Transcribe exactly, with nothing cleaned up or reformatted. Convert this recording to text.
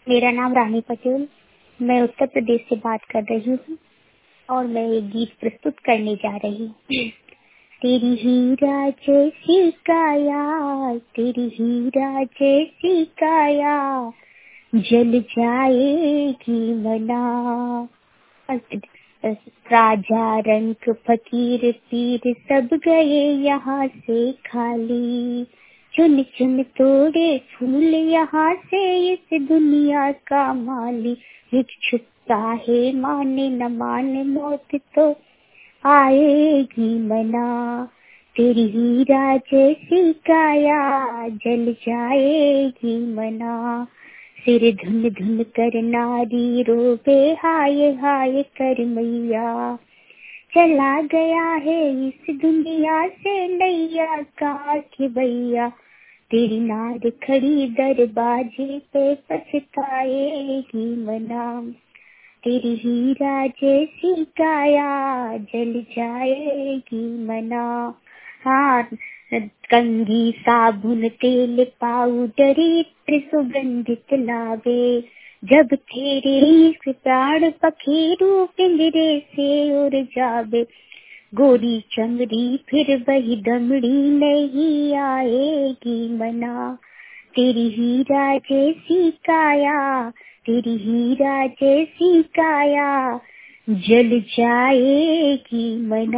मेरा नाम रानी पटेल। मैं उत्तर प्रदेश से बात कर रही हूँ और मैं एक गीत प्रस्तुत करने जा रही हूँ। तेरी हीरा जैसी काया, तेरी हीरा जैसी काया, जल जाएगी मना। राजा रंक फकीर पीर सब गए यहाँ से खाली, चुन चुन तोड़े फूल यहाँ से इस दुनिया का माली। एक छुपता है माने न माने मौत तो आएगी मना। तेरी हीरा जैसी काया, जल जाएगी मना। सिर धुन धुन कर नारी रोवे हाय हाय कर मैया, चला गया है इस दुनिया से नैया का के भैया। तेरी नार खड़ी दरवाजे पे पछताएगी मना। तेरी हीरा जैसी काया, जल जाएगी मना। हाँ, कंघी साबुन तेल पाउडर इत्र सुगंधित लावे, जब तेरे इस प्राण पखेरु पिंजरे से उड़ जावे। गोरी चमड़ी फिर वही दमड़ी नहीं आएगी मना। तेरी हीरा जैसी काया, तेरी हीरा जैसी काया, जल जाएगी मना।